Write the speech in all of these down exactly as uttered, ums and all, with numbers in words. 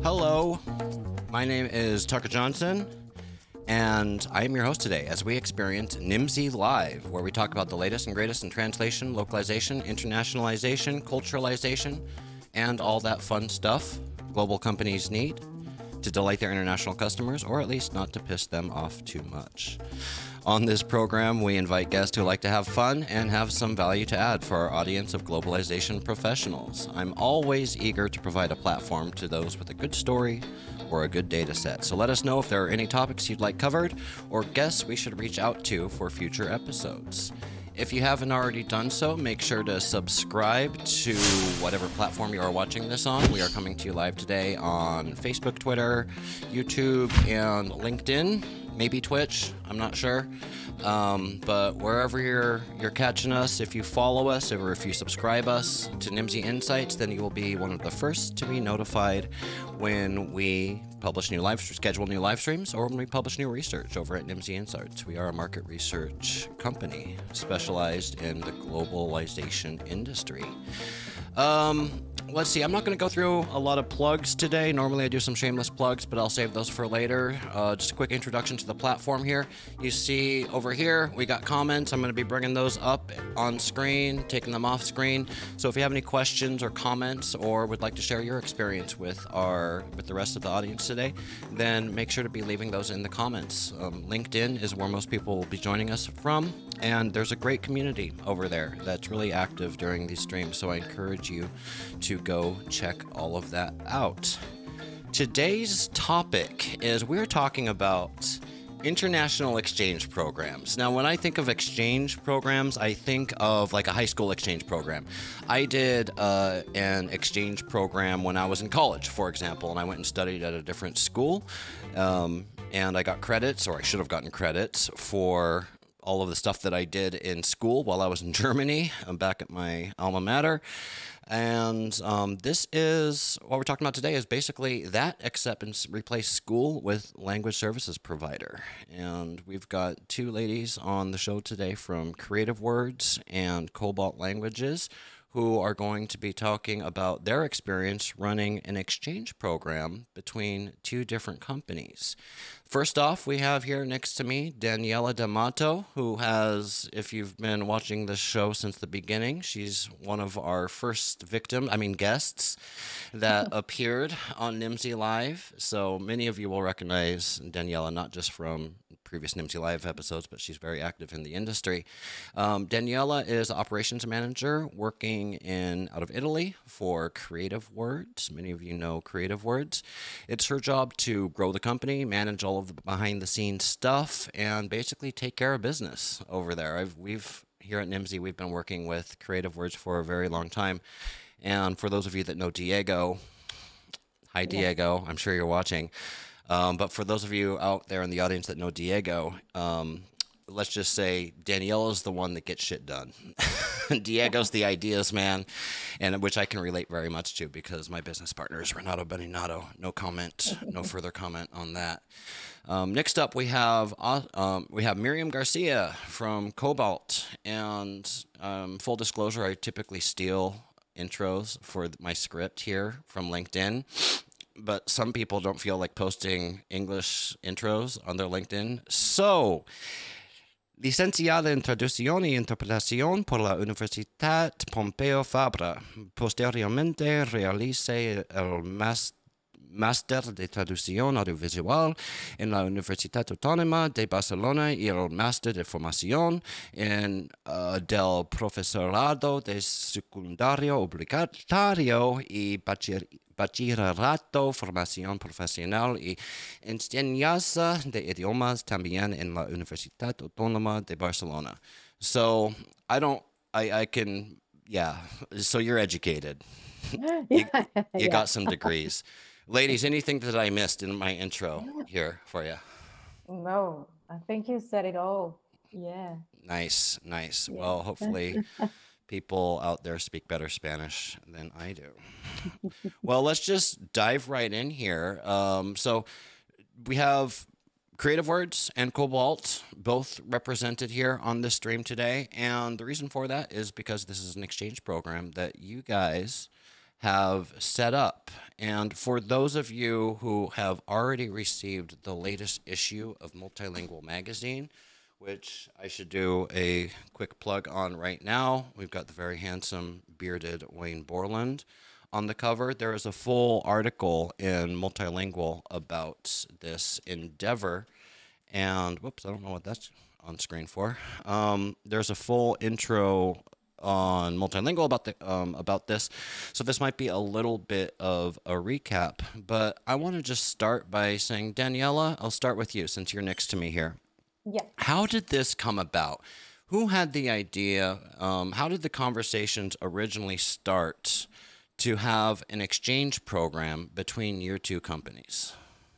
Hello, my name is Tucker Johnson, and I am your host today as we experience Nimdzi Live, where we talk about the latest and greatest in translation, localization, internationalization, culturalization, and all that fun stuff global companies need to delight their international customers, or at least not to piss them off too much. On this program, we invite guests who like to have fun and have some value to add for our audience of globalization professionals. I'm always eager to provide a platform to those with a good story or a good data set. So let us know if there are any topics you'd like covered or guests we should reach out to for future episodes. If you haven't already done so, make sure to subscribe to whatever platform you are watching this on. We are coming to you live today on Facebook, Twitter, YouTube, and LinkedIn. Maybe Twitch, I'm not sure. Um, but wherever you're you're catching us, if you follow us or if you subscribe us to Nimdzi Insights, then you will be one of the first to be notified when we publish new live schedule new live streams or when we publish new research over at Nimdzi Insights. We are a market research company specialized in the globalization industry. Um, let's see, I'm not going to go through a lot of plugs today. Normally I do some shameless plugs, but I'll save those for later. Uh, just a quick introduction to the platform here. You see over here, we got comments. I'm going to be bringing those up on screen, taking them off screen. So if you have any questions or comments or would like to share your experience with our with the rest of the audience today, then make sure to be leaving those in the comments. Um, LinkedIn is where most people will be joining us from, and there's a great community over there that's really active during these streams, so I encourage you to go check all of that out. Today's topic is we're talking about international exchange programs. Now, when I think of exchange programs, I think of like a high school exchange program. I did uh, an exchange program when I was in college, for example, and I went and studied at a different school, um, and I got credits, or I should have gotten credits for all of the stuff that I did in school while I was in Germany. I'm back at my alma mater. And um, this is, what we're talking about today is basically that, except and replace school with language services provider. And we've got two ladies on the show today from Creative Words and Cobalt Languages who are going to be talking about their experience running an exchange program between two different companies. First off, we have here next to me Daniela D'Amato, who has, if you've been watching this show since the beginning, she's one of our first victims, I mean guests, that appeared on Nimdzi Live. So many of you will recognize Daniela not just from previous Nimdzi Live episodes, but she's very active in the industry. Um, Daniela is operations manager working in out of Italy for Creative Words. Many of you know Creative Words. It's her job to grow the company, manage all of the behind-the-scenes stuff, and basically take care of business over there. I've, we've here at Nimdzi, we've been working with Creative Words for a very long time. And for those of you that know Diego, hi Diego, yes. I'm sure you're watching. Um, but for those of you out there in the audience that know Diego, um, let's just say Daniela's the one that gets shit done. Diego's the ideas man, and which I can relate very much to because my business partner is Renato Beninato. No comment, no further comment on that. Um, next up, we have uh, um, we have Miriam Garcia from Cobalt, and um, full disclosure, I typically steal intros for my script here from LinkedIn. But some people don't feel like posting English intros on their LinkedIn. So, licenciada en Traducción y Interpretación por la Universidad Pompeu Fabra. Posteriormente realice el Máster de Traducción Audiovisual en la Universidad Autónoma de Barcelona y el Máster de Formación en, uh, del Profesorado de Secundario Obligatorio y Bachiller Bachillerato, Formación Profesional y Enseñanza de Idiomas también en la Universidad Autónoma de Barcelona. So, I don't, I, I can, yeah, so you're educated. you you Yeah. got some degrees. Ladies, anything that I missed in my intro here for you? No, I think you said it all. Yeah. Nice, nice. Yeah. Well, hopefully people out there speak better Spanish than I do. Well, let's just dive right in here. Um, so we have Creative Words and Cobalt both represented here on this stream today. And the reason for that is because this is an exchange program that you guys have set up. And for those of you who have already received the latest issue of Multilingual Magazine, which I should do a quick plug on right now, we've got the very handsome, bearded Wayne Borland on the cover. There is a full article in Multilingual about this endeavor. And whoops, I don't know what that's on screen for. Um, there's a full intro on Multilingual about the um, about this, so this might be a little bit of a recap. But I want to just start by saying, Daniela, I'll start with you since you're next to me here. Yeah. How did this come about? Who had the idea? Um, how did the conversations originally start to have an exchange program between your two companies?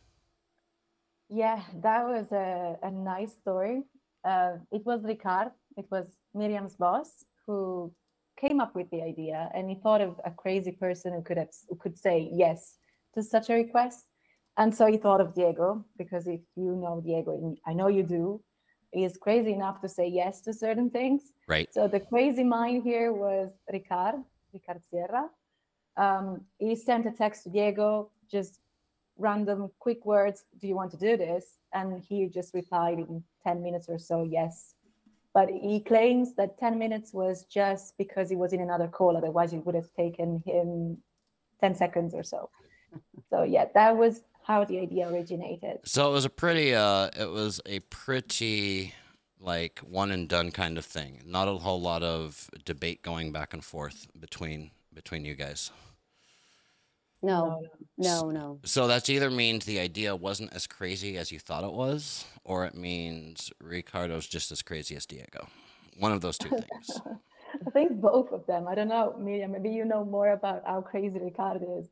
Yeah, that was a, a nice story. Uh, it was Ricard, it was Miriam's boss, who came up with the idea, and he thought of a crazy person who could have, who could say yes to such a request. And so he thought of Diego, because if you know Diego, and I know you do, he is crazy enough to say yes to certain things. Right. So the crazy mind here was Ricard, Ricard Sierra. Um, he sent a text to Diego, just random quick words, do you want to do this? And he just replied in ten minutes or so, yes. But he claims that ten minutes was just because he was in another call, otherwise it would have taken him ten seconds or so. So yeah, that was how the idea originated. So it was a pretty, uh, it was a pretty like one and done kind of thing. Not a whole lot of debate going back and forth between between you guys. No, No, no, no. So that either means the idea wasn't as crazy as you thought it was, or it means Ricardo's just as crazy as Diego. One of those two things. I think both of them. I don't know, Miriam, maybe you know more about how crazy Ricard is.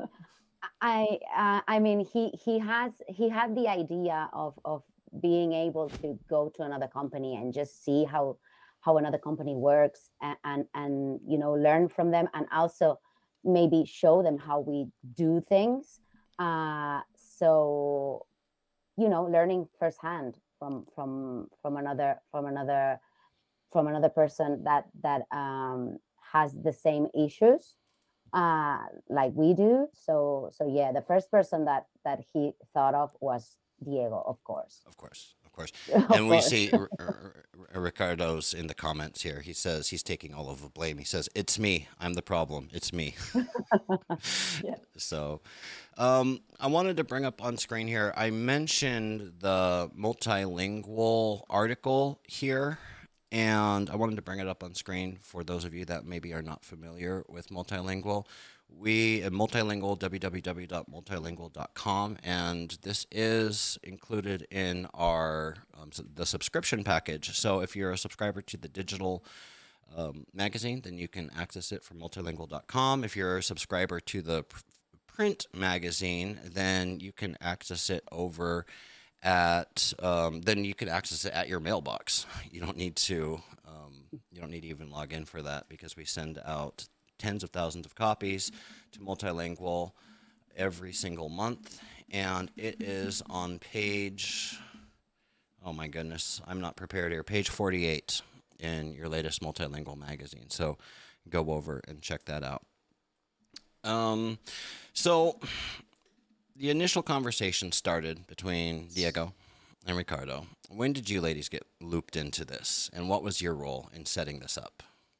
I uh, I mean he he has he had the idea of of being able to go to another company and just see how how another company works, and and, and you know, learn from them, and also maybe show them how we do things. Uh, so you know, learning firsthand from from from another from another from another person that that um, has the same issues uh like we do. So so yeah, the first person that that he thought of was Diego, of course. Of course, of course. Of And we course. see R- R- R- Ricardo's in the comments here. He says he's taking all of the blame. He says, "It's me. I'm the problem. It's me." Yeah. So, um, I wanted to bring up on screen here. I mentioned the multilingual article here, and I wanted to bring it up on screen for those of you that maybe are not familiar with multilingual. We at multilingual, w w w dot multilingual dot com, and this is included in our um, s- the subscription package. So if you're a subscriber to the digital um, magazine, then you can access it from multilingual dot com. If you're a subscriber to the pr- print magazine, then you can access it over at um, then you can access it at your mailbox. You don't need to um, you don't need to even log in for that because we send out tens of thousands of copies to Multilingual every single month, and it is on page. Oh my goodness, I'm not prepared here. Page forty-eight in your latest Multilingual magazine. So go over and check that out. Um, so the initial conversation started between Diego and Ricardo. When did you ladies get looped into this, and what was your role in setting this up?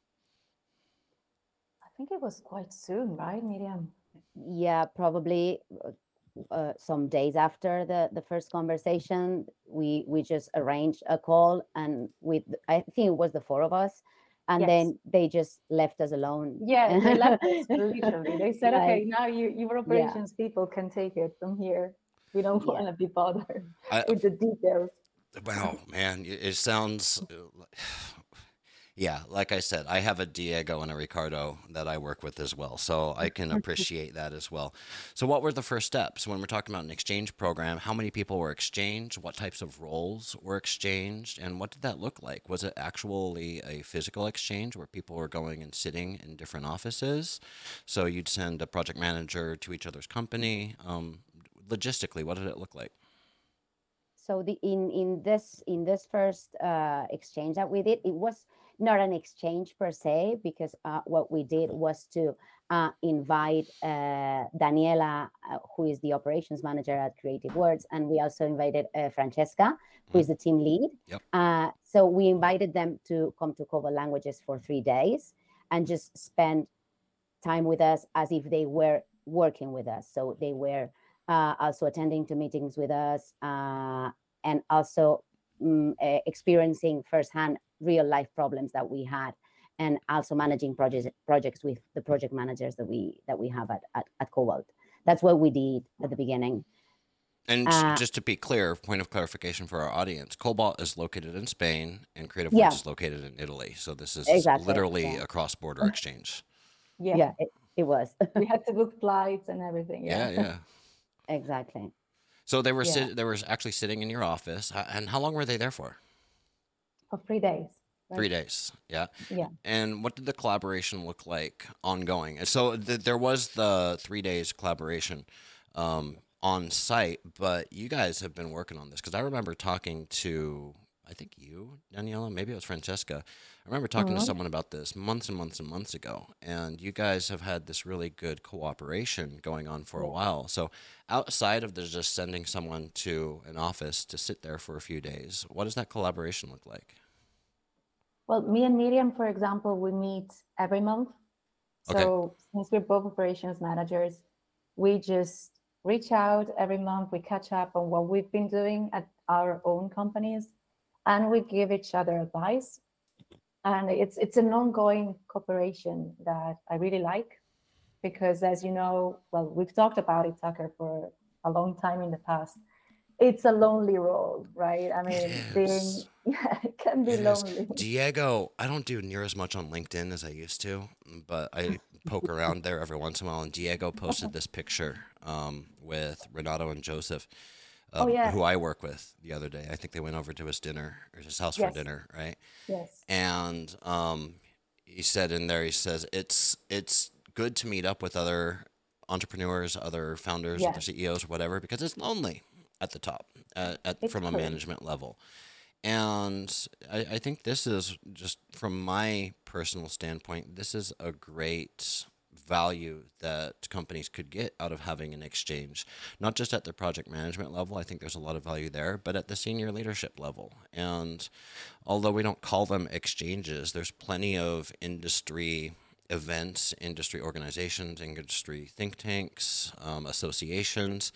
I think it was quite soon, right, Miriam? Yeah, probably uh, uh, some days after the the first conversation, we we just arranged a call, and with I think it was the four of us, and Yes. then they just left us alone. Yeah, they left us literally. They said, okay, Like, now you, your operations people can take it from here. We don't yeah. want to be bothered I, with the details. wow, man, it it sounds. uh, Yeah, like I said, I have a Diego and a Ricardo that I work with as well, so I can appreciate that as well. So, what were the first steps when we're talking about an exchange program? How many people were exchanged? What types of roles were exchanged? And what did that look like? Was it actually a physical exchange where people were going and sitting in different offices? So, you'd send a project manager to each other's company. Um, logistically, what did it look like? So the in in this in this first uh, exchange that we did, it was not an exchange per se, because uh, what we did was to uh, invite uh, Daniela, uh, who is the operations manager at Creative Words, and we also invited uh, Francesca, who is the team lead. Yep. Uh, so we invited them to come to Cobalt Languages for three days and just spend time with us as if they were working with us. So they were uh, also attending to meetings with us uh, and also um, uh, experiencing firsthand real life problems that we had, and also managing projects projects with the project managers that we that we have at, at, at Cobalt. That's what we did at the beginning. And Uh, just to be clear, point of clarification for our audience, Cobalt is located in Spain and Creative Yeah. Words is located in Italy. So this is Exactly, literally yeah. a cross-border exchange. Yeah, Yeah, it, it was. we had to book flights and everything. Yeah, Yeah, yeah. Exactly. So they were Yeah. sit- they were actually sitting in your office. H- And how long were they there for? for three days. right? Three days. Yeah. Yeah. And what did the collaboration look like ongoing? And so th- there was the three days collaboration um, on site, but you guys have been working on this because I remember talking to, I think you, Daniela, maybe it was Francesca. I remember talking to Mhm. someone about this months and months and months ago, and you guys have had this really good cooperation going on for a Yeah. while. So outside of the just sending someone to an office to sit there for a few days, what does that collaboration look like? Well, me and Miriam, for example, we meet every month. Okay. So since we're both operations managers, we just reach out every month. We catch up on what we've been doing at our own companies, and we give each other advice. And it's it's an ongoing cooperation that I really like, because as you know, well, we've talked about it, Tucker, for a long time in the past. It's a lonely role, right? I mean, is. being yeah, it can be It is. lonely. Diego, I don't do near as much on LinkedIn as I used to, but I poke around there every once in a while. And Diego posted this picture um, with Renato and Joseph, um, Oh yeah, who I work with, the other day. I think they went over to his dinner or his house for yes, dinner, right? yes, And um, he said in there, he says it's it's good to meet up with other entrepreneurs, other founders, other yes. C E Os, whatever, because it's lonely at the top, uh, at It's from a true. management level. And I, I think this is just from my personal standpoint, this is a great value that companies could get out of having an exchange, not just at the project management level. I think there's a lot of value there, but at the senior leadership level. And although we don't call them exchanges, there's plenty of industry events, industry organizations, industry think tanks, um, associations,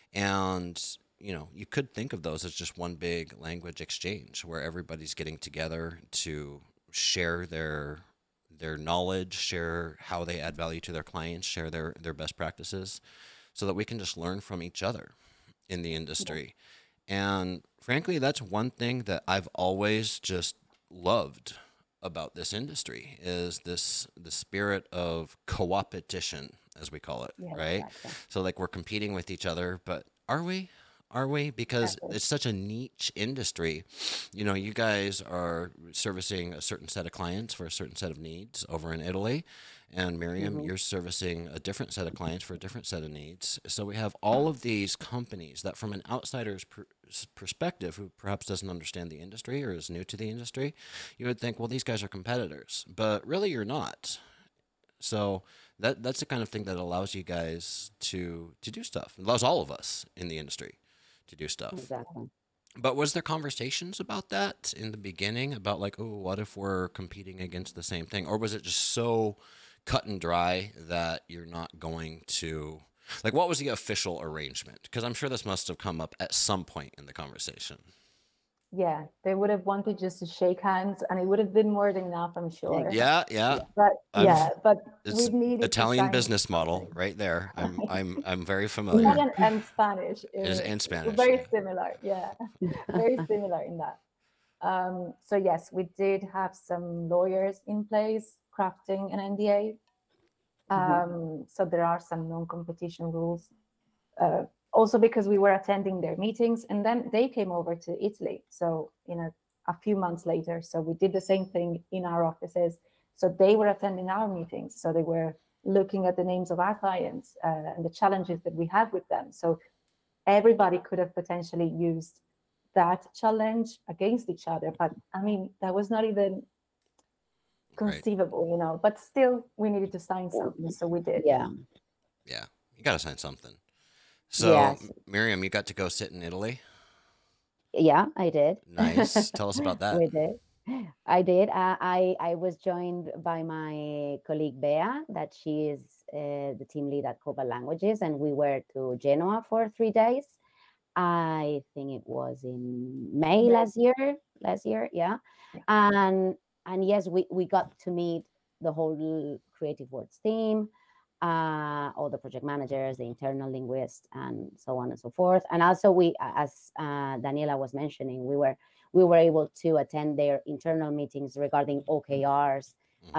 and you know, you could think of those as just one big language exchange where everybody's getting together to share their their knowledge, share how they add value to their clients, share their their best practices, so that we can just learn from each other in the Yeah. industry. And frankly, that's one thing that I've always just loved about this industry is this the spirit of co-opetition, as we call it, Yes, right? Exactly. So like we're competing with each other, but are we? Are we? Because exactly. it's such a niche industry. You know, you guys are servicing a certain set of clients for a certain set of needs over in Italy. And Miriam, Mhm. you're servicing a different set of clients for a different set of needs. So we have all of these companies that, from an outsider's per- s- perspective, who perhaps doesn't understand the industry or is new to the industry, you would think, well, these guys are competitors. But really, you're not. So that that's the kind of thing that allows you guys to to do stuff. It allows all of us in the industry to do stuff. Exactly. But was there conversations about that in the beginning about like, oh, what if we're competing against the same thing? Or was it just so cut and dry that you're not going to like what was the official arrangement? Because I'm sure this must have come up at some point in the conversation. Yeah, they would have wanted just to shake hands, and it would have been more than enough, I'm sure. Exactly. Yeah, yeah. But I've yeah, but it's we needed to Italian sign business model something. right there. I'm I'm I'm very familiar. Italian and Spanish, It is uh, and Spanish. very Yeah. similar. Yeah, very similar in that. Um, so yes, we did have some lawyers in place crafting an N D A. Mhm. Um, so there are some non-competition rules. Uh, also because we were attending their meetings, and then they came over to Italy. So you know, a few months later, so we did the same thing in our offices. So they were attending our meetings. So they were looking at the names of our clients uh, and the challenges that we had with them. So everybody could have potentially used that challenge against each other. But I mean, that was not even conceivable, you know, but still we needed to sign something, so we did. Yeah. Yeah, you got to sign something. So, Yes. Miriam, you got to go sit in Italy. Yeah, I did. Nice. Tell us about that. We did. I did. Uh, I I was joined by my colleague Bea, that she is uh, the team lead at Cobalt Languages, and we were to Genoa for three days. I think it was in May May. last year. Last year, yeah. Yeah. And and yes, we we got to meet the whole Creative Words team, uh, all the project managers, the internal linguists, and so on and so forth. And also, we, as uh, Daniela was mentioning, we were we were able to attend their internal meetings regarding O K Rs,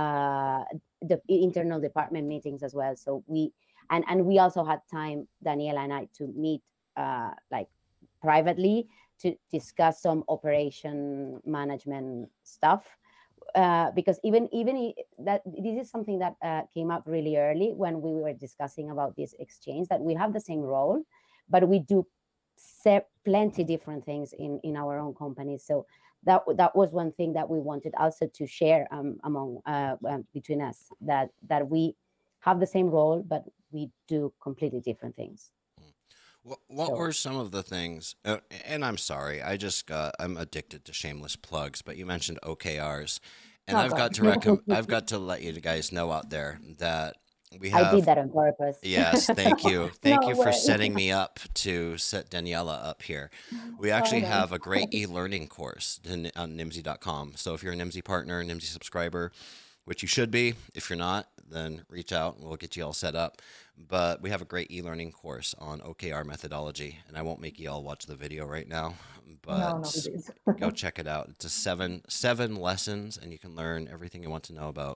uh, the internal department meetings as well. So we and and we also had time, Daniela and I, to meet uh, like privately to discuss some operation management stuff. Uh, because even even i- that this is something that uh, came up really early when we were discussing about this exchange, that we have the same role, but we do se- plenty different things in in our own companies. So that that was one thing that we wanted also to share um, among uh, um, between us, that that we have the same role, but we do completely different things. What, what So were some of the things? Uh, and I'm sorry, I just got I'm addicted to shameless plugs. But you mentioned O K Rs, and Oh I've got God. to recommend. I've got to let you guys know out there that we I did have. that on purpose. Yes, thank you, thank No you for way. setting me up to set Daniela up here. We Oh actually no. have a great e-learning course to- on nimsy dot com. So if you're a Nimsy partner, Nimsy subscriber, which you should be, if you're not, then reach out and we'll get you all set up. But we have a great e-learning course on O K R methodology, and I won't make you all watch the video right now, No, no, but please. go check it out. It's a seven seven lessons, and you can learn everything you want to know about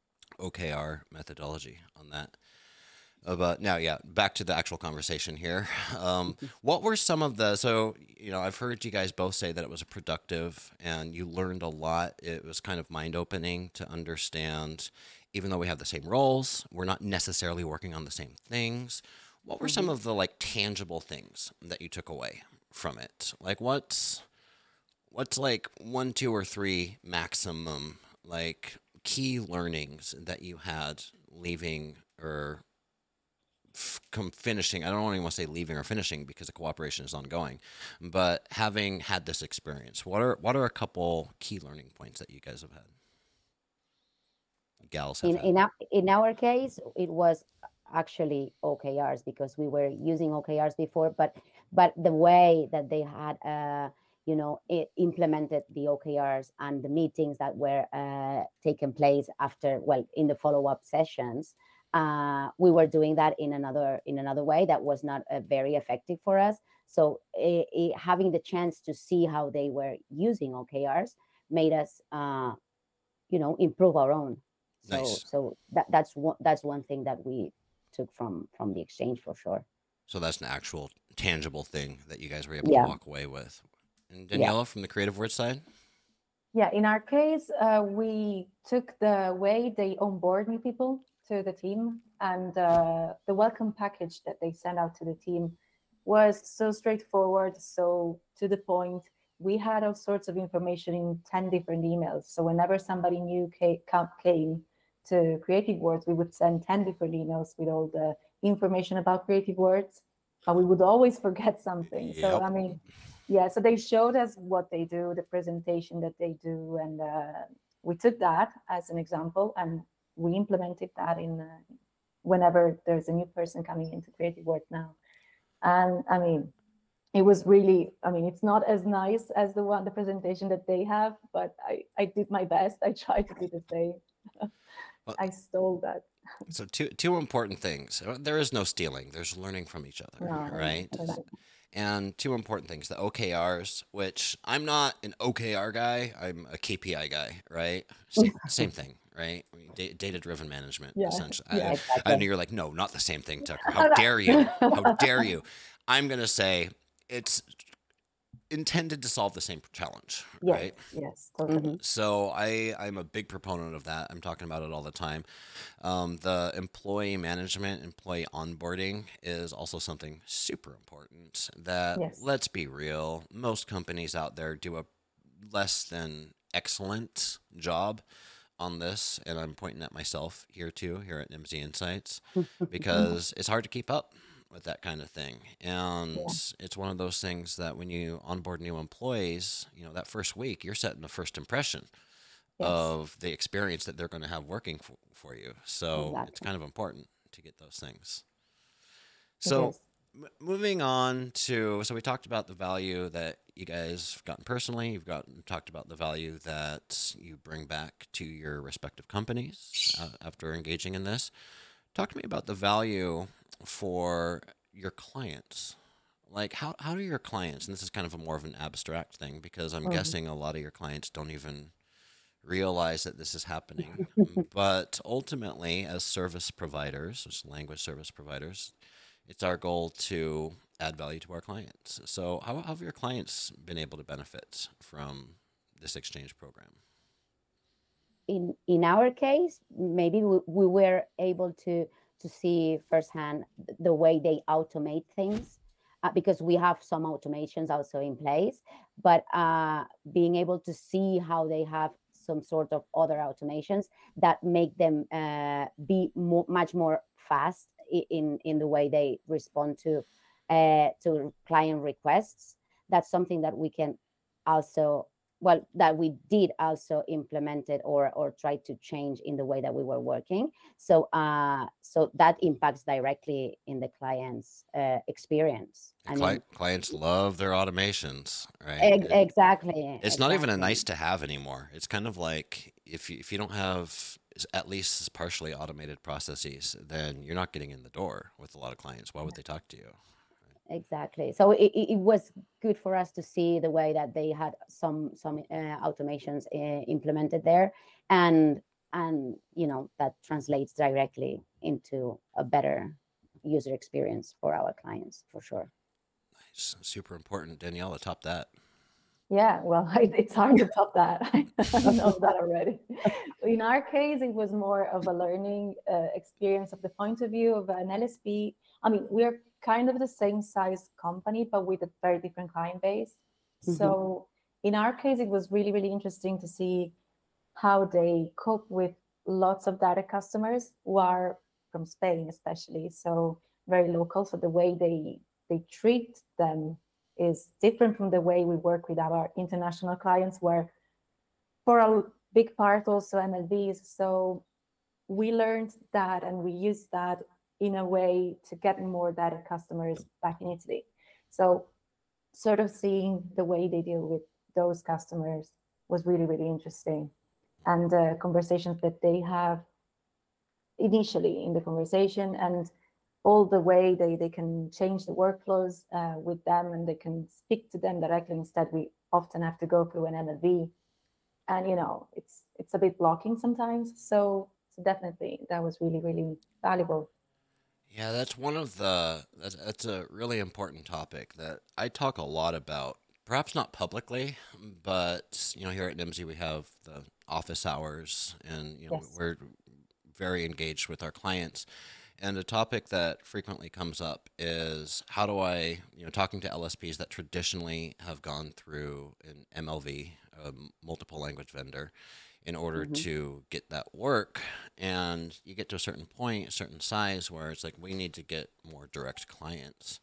O K R methodology on that. Uh, but now, yeah, back to the actual conversation here. Um, what were some of the, so, you know, I've heard you guys both say that it was a productive and you learned a lot. It was kind of mind opening to understand, even though we have the same roles, we're not necessarily working on the same things. What were some Mhm. of the like tangible things that you took away from it? Like what's, what's like one, two, or three maximum like key learnings that you had leaving or f- come finishing. I don't even want to say leaving or finishing because the cooperation is ongoing, but having had this experience, what are what are a couple key learning points that you guys have had, gals have in had? in our, in our case, it was actually O K Rs, because we were using O K Rs before, but but the way that they had uh, you know it implemented the O K Rs and the meetings that were uh, taken place after, well, in the follow-up sessions, uh, we were doing that in another in another way that was not uh, very effective for us. So i i having the chance to see how they were using O K Rs made us uh, you know improve our own. So Nice. so that that's one that's one thing that we took from from the exchange, for sure. So that's an actual tangible thing that you guys were able to Yeah. walk away with. And Yeah. Daniela from the Creative Word side? Yeah, in our case, uh, we took the way they onboard new people to the team, and uh, the welcome package that they sent out to the team was so straightforward, so to the point. We had all sorts of information in ten different emails. So whenever somebody new came, came to Creative Words, we would send ten different emails with all the information about Creative Words, but we would always forget something. So, Yep. I mean, yeah, so they showed us what they do, the presentation that they do, and uh, we took that as an example and we implemented that in uh, whenever there's a new person coming into Creative Work now. And I mean, it was really, I mean, it's not as nice as the one, the presentation that they have, but I, I did my best. I tried to do the same. Well, I stole that. so two two important things. Uh, There is no stealing. There's learning from each other, No, no, no, right? I don't like And two important things, the O K Rs, which I'm not an O K R guy, I'm a K P I guy, right? Same, same thing, right? Da- data driven management, Yeah, essentially. yeah. I, I know Exactly. you're like, no, not the same thing, Tucker. How Oh, no. dare you? How dare you? I'm going to say it's intended to solve the same challenge, Yes, right? yes, totally. Hmm. So I, I'm a big proponent of that. I'm talking about it all the time. Um, the employee management, employee onboarding is also something super important that, Yes. let's be real, most companies out there do a less than excellent job on this, and I'm pointing at myself here too, here at Nimsy Insights, because it's hard to keep up with that kind of thing. And Yeah. it's one of those things that when you onboard new employees, you know, that first week, you're setting the first impression Yes. of the experience that they're going to have working for, for you. So it's Exactly. kind of important to get those things. It So is. m- moving on to, so we talked about the value that you guys have gotten personally. You've gotten talked about the value that you bring back to your respective companies uh, after engaging in this. Talk to me about the value for your clients. Like how how do your clients, and this is kind of a more of an abstract thing because I'm Mhm. guessing a lot of your clients don't even realize that this is happening. But ultimately, as service providers, as language service providers, it's our goal to add value to our clients. So, how, how have your clients been able to benefit from this exchange program? in in our case, maybe we, we were able to to see firsthand th- the way they automate things, uh, because we have some automations also in place, but uh, being able to see how they have some sort of other automations that make them uh, be more, much more fast i- in in the way they respond to uh, to client requests. That's something that we can also, well, that we did also implement it or or try to change in the way that we were working. So uh so that impacts directly in the client's uh, experience. And I cli- mean, clients love their automations, right? e- It, exactly, it's not even a exactly. nice to have anymore. It's kind of like if you, if you don't have s- at least partially automated processes, then you're not getting in the door with a lot of clients. Why would they talk to you? Exactly. So it, it it was good for us to see the way that they had some some uh, automations uh, implemented there, and and you know that translates directly into a better user experience for our clients for sure. It's super important, Daniela. Top that. Yeah, well, it's hard to top that. I know that already. In our case, it was more of a learning uh, experience of the point of view of an L S P. I mean, we're kind of the same size company, but with a very different client base. Mhm. So in our case, it was really, really interesting to see how they cope with lots of data customers who are from Spain, especially. So very local. So the way they they treat them is different from the way we work with our international clients, where for a big part also M L Bs. So we learned that and we used that in a way to get more data customers back in Italy. So sort of seeing the way they deal with those customers was really, really interesting. And the conversations that they have initially in the conversation and all the way they, they can change the workflows uh, with them and they can speak to them directly. Instead, we often have to go through an M L V, and you know it's it's a bit blocking sometimes. So, so definitely that was really, really valuable. Yeah, that's one of the that's, that's a really important topic that I talk a lot about. Perhaps not publicly, but you know, here at Nimsy we have the office hours, and you know Yes. we're very engaged with our clients. And a topic that frequently comes up is how do I, you know, talking to L S Ps that traditionally have gone through an M L V, a multiple language vendor, in order Mhm. to get that work. And you get to a certain point, a certain size, where it's like we need to get more direct clients.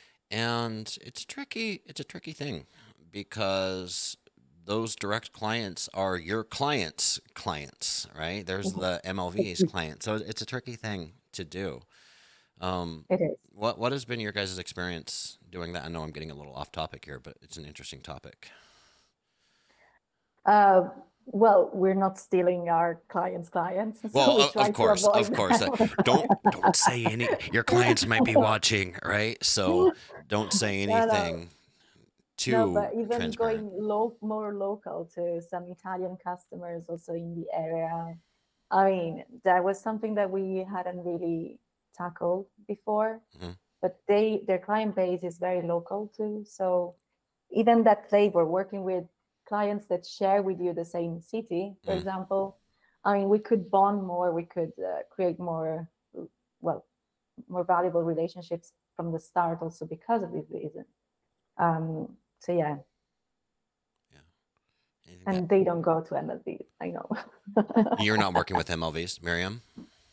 And it's tricky. It's a tricky thing because those direct clients are your clients' clients, right? There's Mhm. the M L V's client. So it's a tricky thing to do. Um, It is. what what has been your guys' experience doing that? I know I'm getting a little off topic here, but it's an interesting topic. Uh, well, we're not stealing our clients' clients, so Well, we o- try of to course, avoid of course. Uh, don't don't that. say any. Your clients might be watching, right? So don't say No, no, anything no, too but even transparent. going low, more local to some Italian customers also in the area. I mean, that was something that we hadn't really tackled before, Mhm. but they their client base is very local too. So even that flavor, working with clients that share with you the same city, for Mm. example, I mean, we could bond more, we could uh, create more, well, more valuable relationships from the start also because of this reason. Um, so yeah, Yeah, think that and they don't go to M L B. I know. you're not working with M L Vs, Miriam?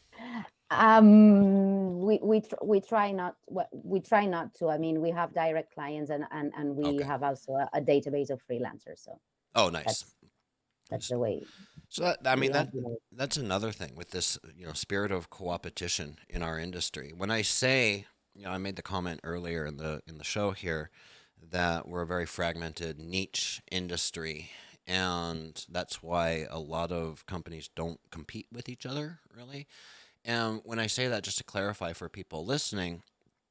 Um, we we tr- we try not we we try not to. I mean, we have direct clients, and and and we Okay. have also a, a database of freelancers. So Oh, nice. that's that's Nice. the way So that, I we mean that have. The, that's another thing with this, you know, spirit of coopetition in our industry. When I say, you know, I made the comment earlier in the in the show here that we're a very fragmented niche industry, and that's why a lot of companies don't compete with each other, really. And when I say that, just to clarify for people listening,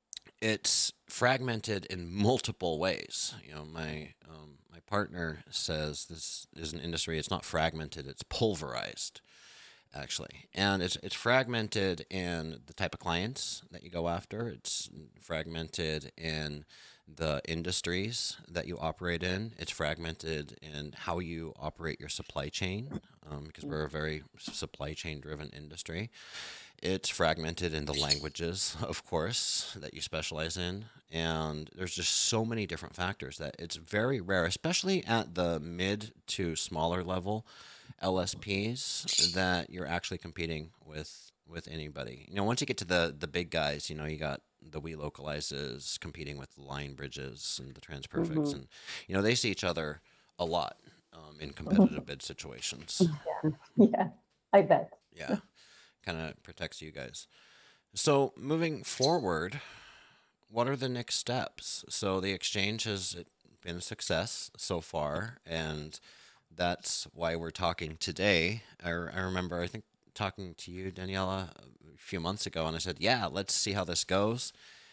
it's fragmented in multiple ways. You know, my um, my partner says this is an industry. It's not fragmented. It's pulverized, actually, and it's it's fragmented in the type of clients that you go after. It's fragmented in the industries that you operate in. It's fragmented in how you operate your supply chain, um, because we're a very supply chain driven industry. It's fragmented in the languages, of course, that you specialize in. And there's just so many different factors that it's very rare, especially at the mid to smaller level L S Ps, that you're actually competing with with anybody. You know, once you get to the the big guys, you know, you got the We Localizes competing with the Line Bridges and the Transperfects, Mhm. and you know they see each other a lot um, in competitive bid situations. Yeah, I bet. Yeah, kind of protects you guys. So moving forward, what are the next steps? So the exchange has been a success so far, and that's why we're talking today. I, I remember, I think, talking to you, Daniela, a few months ago, and I said, "Yeah, let's see how this goes,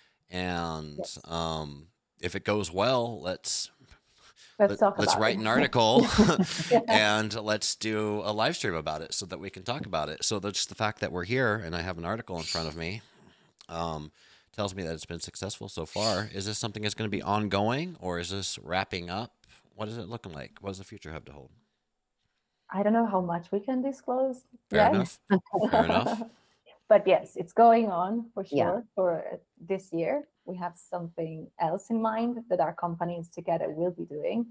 and Yes. um, if it goes well, let's Let's let, talk let's about write it. an article Yeah. and let's do a live stream about it so that we can talk about it." So that's the fact that we're here and I have an article in front of me, um, tells me that it's been successful so far. Is this something that's going to be ongoing, or is this wrapping up? What is it looking like? What does the future have to hold? I don't know how much we can disclose Fair yet. enough. Fair enough. But yes, it's going on for Yeah. sure for this year. We have something else in mind that our companies together will be doing.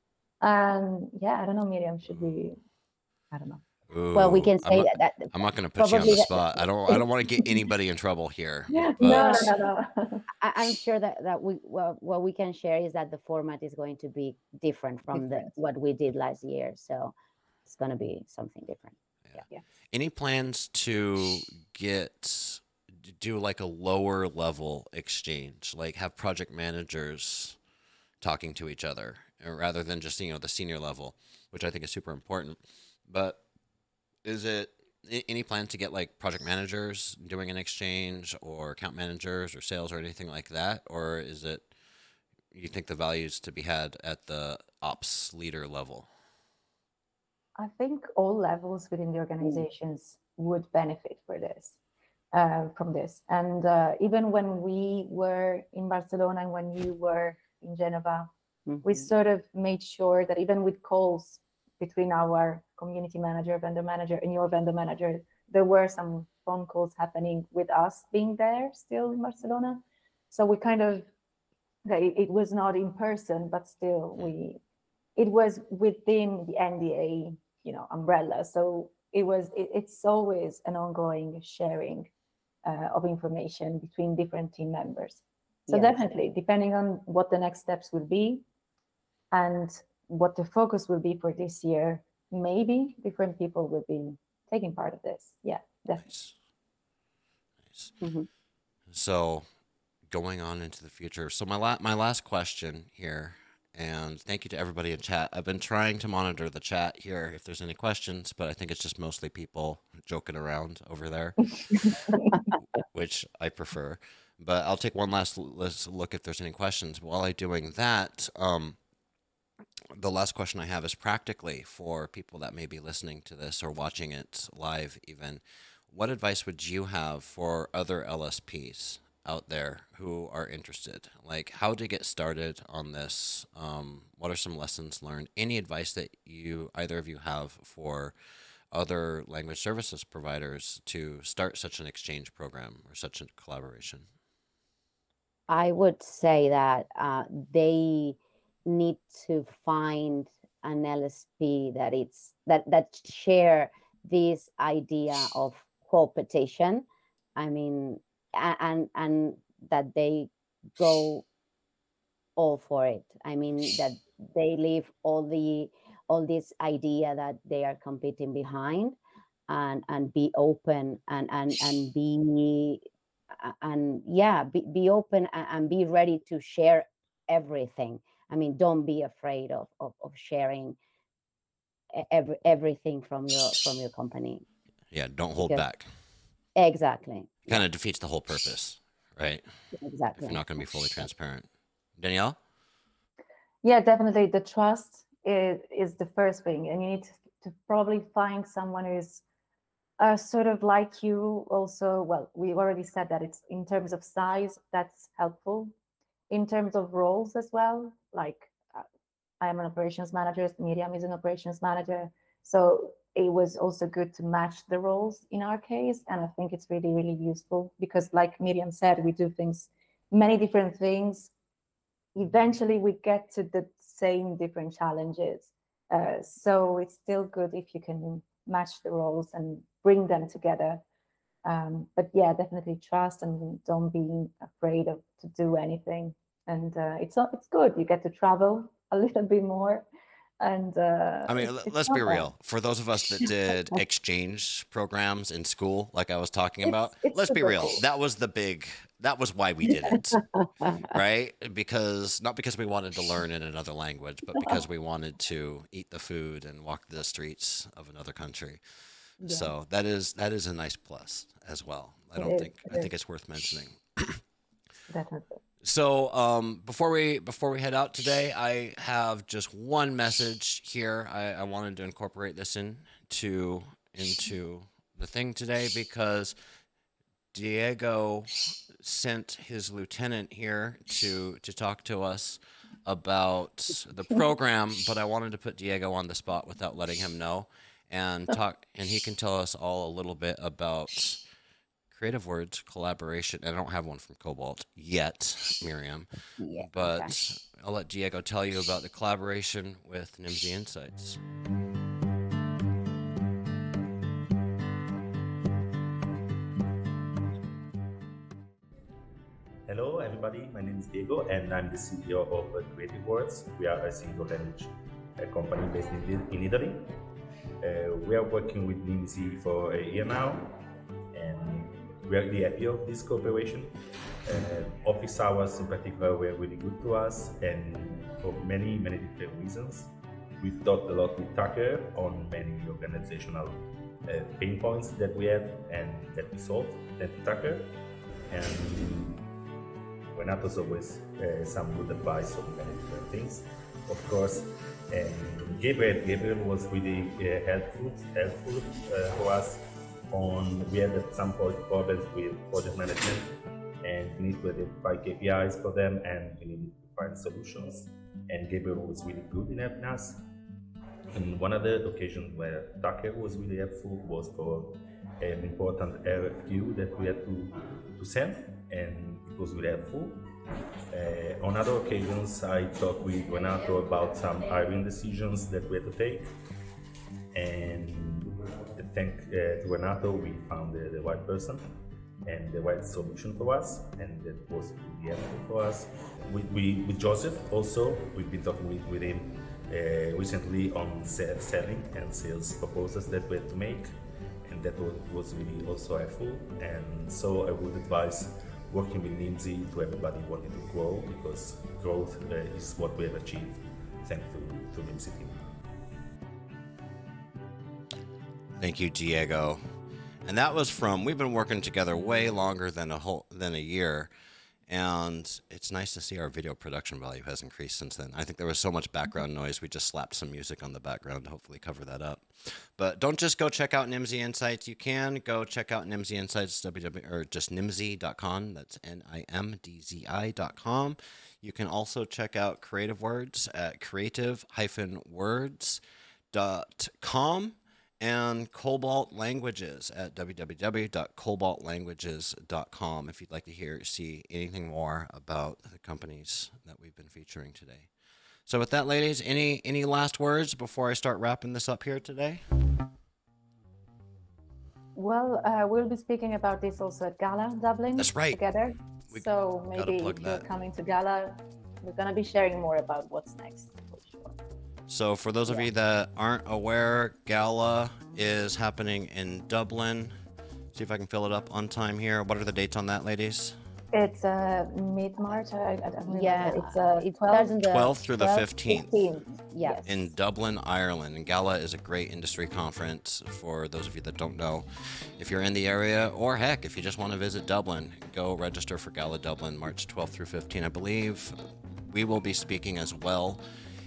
And yeah, I don't know, Miriam, should we? I don't know. Well, we Ooh, can I'm say not. that that I'm not going to put you on probably the that, spot. I don't. I don't want to get anybody in trouble here. No, no, But no, no, no. I, I'm sure that that we well what we can share is that the format is going to be different from the Different. what we did last year. So it's going to be something different. yeah. Yes. Any plans to get do like a lower level exchange, like have project managers talking to each other, uh, rather than just you know the senior level, which I think is super important. But is it a- any plan to get like project managers doing an exchange, or account managers, or sales, or anything like that, or is it you think the value is to be had at the ops leader level? I think all levels within the Mm. organizations would benefit for this, uh, from this. And uh, even when we were in Barcelona and when you were in Geneva, we Mhm. sort of made sure that even with calls between our community manager, vendor manager, and your vendor manager, there were some phone calls happening with us being there still in Barcelona. So we kind of, okay, it was not in person, but still we, it was within the N D A, you know, umbrella. So it was, it, it's always an ongoing sharing uh, of information between different team members. So Yes. definitely, depending on what the next steps will be, and what the focus will be for this year, maybe different people will be taking part of this. Yeah, definitely. Nice, nice. Mhm. So going on into the future. So my la- my last question here, and thank you to everybody in chat. I've been trying to monitor the chat here if there's any questions, but I think it's just mostly people joking around over there, which I prefer. But I'll take one last l- let's look if there's any questions. While I'm doing that, um, the last question I have is practically for people that may be listening to this or watching it live even. What advice would you have for other L S Ps out there who are interested? Like how to get started on this? Um, what are some lessons learned? Any advice that you either of you have for other language services providers to start such an exchange program or such a collaboration? I would say that uh, they need to find an L S P that it's that that share this idea of competition. I mean, and and that they go all for it. I mean that they leave all the all this idea that they are competing behind, and and be open, and and and be and yeah, be, be open, and, and be ready to share everything. I mean, don't be afraid of of, of sharing every, everything from your from your company. Yeah, don't hold Because back. exactly. Kind Yeah, of defeats the whole purpose, right? If exactly. you're not going to be fully transparent. Danielle? Yeah, definitely. The trust is, is the first thing. And you need to, to probably find someone who's uh, sort of like you also. Well, we already said that it's in terms of size, that's helpful. In terms of roles as well, like uh, I am an operations manager, Miriam is an operations manager. So it was also good to match the roles in our case. And I think it's really, really useful because, like Miriam said, we do things, many different things. Eventually, we get to the same different challenges. Uh, so it's still good if you can match the roles and bring them together. Um, but yeah, definitely trust and don't be afraid of to do anything. And uh, it's not, it's good. You get to travel a little bit more, and uh, I mean, it's, l- it's let's be not bad. real. For those of us that did exchange programs in school, like I was talking about, It's it's let's be super real. cool. That was the big, that was why we did it, right? Because, not because we wanted to learn in another language, but because we wanted to eat the food and walk the streets of another country. Yeah, So that is, that is a nice plus as well. I it don't is. think, I It think is it's worth mentioning. definitely. So um, before we before we head out today, I have just one message here. I, I wanted to incorporate this into into the thing today because Diego sent his lieutenant here to to talk to us about the program, but I wanted to put Diego on the spot without letting him know, and talk, and he can tell us all a little bit about Creative Words collaboration. And I don't have one from Cobalt yet, Miriam, Yeah. Okay. but I'll let Diego tell you about the collaboration with Nimdzi Insights. Hello, everybody. My name is Diego, and I'm the C E O of uh, Creative Words. We are a single language uh, company based in, in Italy. Uh, we are working with Nimdzi for a year now, and we are really happy of this cooperation. Uh, office hours in particular were really good to us, and for many, many different reasons. We've talked a lot with Tucker on many organizational uh, pain points that we had and that we solved, thanks to Tucker. And Renato's always uh, some good advice on many different things, of course. And Gabriel, Gabriel was really uh, helpful, helpful uh, for us. On we had at some point problems with project management, and we need to identify K P Is for them, and we needed to find solutions. And Gabriel was really good in helping us. And one other occasion where Tucker was really helpful was for an important R F Q that we had to, to send, and it was really helpful. Uh, on other occasions, I talked with Renato about some hiring decisions that we had to take, and thanks uh, to Renato, we found the, the right person and the right solution for us, and that was really helpful for us. We, we, with Joseph also, we've been talking with, with him uh, recently on se- selling and sales proposals that we had to make, and that was, was really also helpful. And so I would advise working with Nimdzi to everybody wanting to grow, because growth uh, is what we have achieved thanks to, to Nimdzi team. Thank you, Diego. And that was from, we've been working together way longer than a whole than a year, and it's nice to see our video production value has increased since then. I think there was so much background noise, we just slapped some music on the background to hopefully cover that up. But don't just go check out Nimdzi Insights. You can go check out Nimdzi Insights, www, or just nimdzi dot com. That's N I M D Z I dot com. You can also check out Creative Words at creative dash words dot com. And Cobalt Languages at w w w dot cobalt languages dot com if you'd like to hear see anything more about the companies that we've been featuring today. So with that, ladies, any any last words before I start wrapping this up here today? Well, uh, we'll be speaking about this also at Gala Dublin. That's right. Together. We so gotta maybe plug if you're that. coming to Gala, we're gonna be sharing more about what's next for sure. So for those of you that aren't aware, Gala is happening in Dublin. See if I can fill it up on time here. What are the dates on that, ladies? It's uh, mid-March. I, I don't remember. Yeah, It's uh, it twelve, doesn't the twelfth through the twelve, fifteenth. fifteenth. Yeah. Yes. In Dublin, Ireland. And Gala is a great industry conference for those of you that don't know. If you're in the area, or heck, if you just want to visit Dublin, go register for Gala Dublin, March twelfth through fifteenth. I believe we will be speaking as well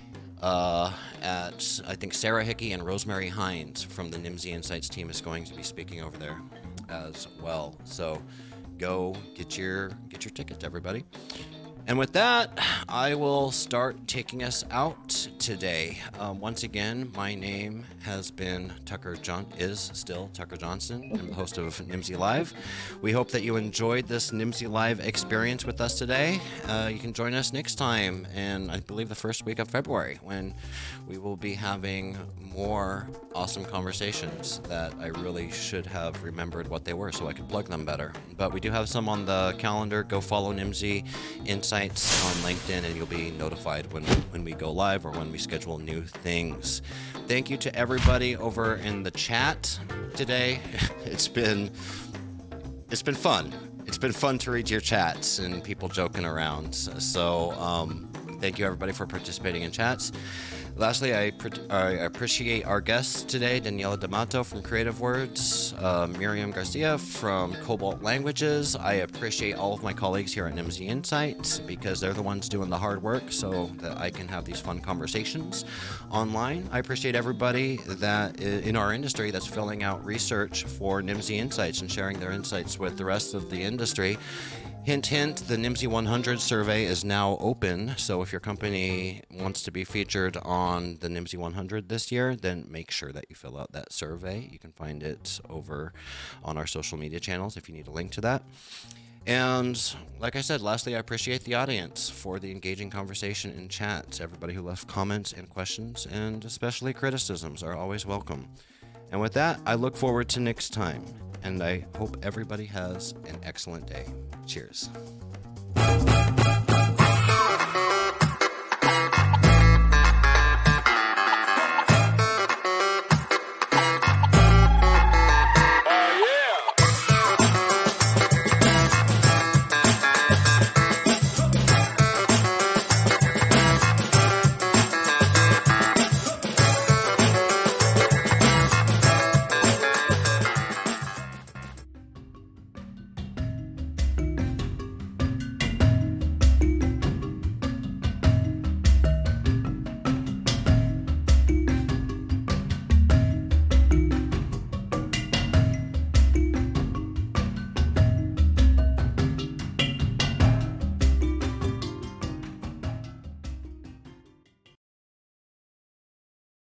uh, at, I think, Sarah Hickey and Rosemary Hines from the Nimdzi Insights team is going to be speaking over there as well. So go get your get your tickets, everybody. And with that, I will start taking us out today. Um, once again, my name has been Tucker John is still Tucker Johnson. I'm the host of Nimdzi Live. We hope that you enjoyed this Nimdzi Live experience with us today. Uh, you can join us next time, and I believe the first week of February, when we will be having more awesome conversations that I really should have remembered what they were so I could plug them better. But we do have some on the calendar. Go follow Nimdzi Insights on LinkedIn, and you'll be notified when when we go live or when we schedule new things. Thank you to everybody over in the chat today. It's been it's been fun. It's been fun to read your chats and people joking around. So um, thank you everybody for participating in chats. Lastly, I, pre- I appreciate our guests today, Daniela D'Amato from Creative Words, uh, Miriam Garcia from Cobalt Languages. I appreciate all of my colleagues here at Nimdzi Insights because they're the ones doing the hard work so that I can have these fun conversations online. I appreciate everybody that in our industry that's filling out research for Nimdzi Insights and sharing their insights with the rest of the industry. Hint, hint, the Nimdzi one hundred survey is now open, so if your company wants to be featured on the Nimdzi one hundred this year, then make sure that you fill out that survey. You can find it over on our social media channels if you need a link to that. And like I said, lastly, I appreciate the audience for the engaging conversation in chats. Everybody who left comments and questions, and especially criticisms, are always welcome. And with that, I look forward to next time, and I hope everybody has an excellent day. Cheers.